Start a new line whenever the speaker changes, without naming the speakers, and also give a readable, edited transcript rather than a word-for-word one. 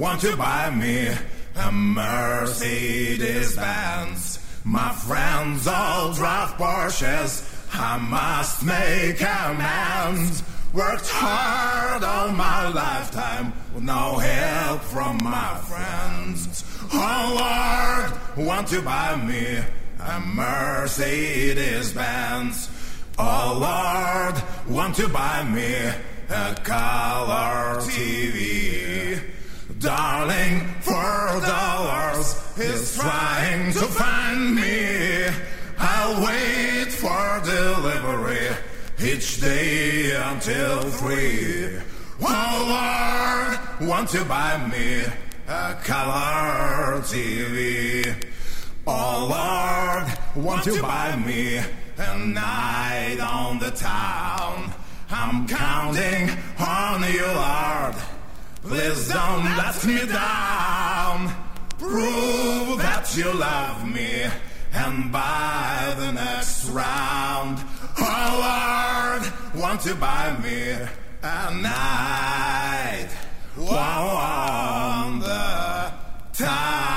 want to buy me a Mercedes Benz. My friends all drive Porsches. I must make amends. Worked hard all my lifetime with no help from my friends. Oh Lord, want to buy me a Mercedes Benz. Oh Lord, want to buy me a color TV. Darling, $4 is trying to find me. I'll wait for delivery each day until 3. Oh Lord, want to buy me a color TV. Oh Lord, want to buy me a night on the town. I'm counting on you, Lord. Please don't let me down. Prove that you love me, and by the next round, oh Lord, want to buy me a night on the town.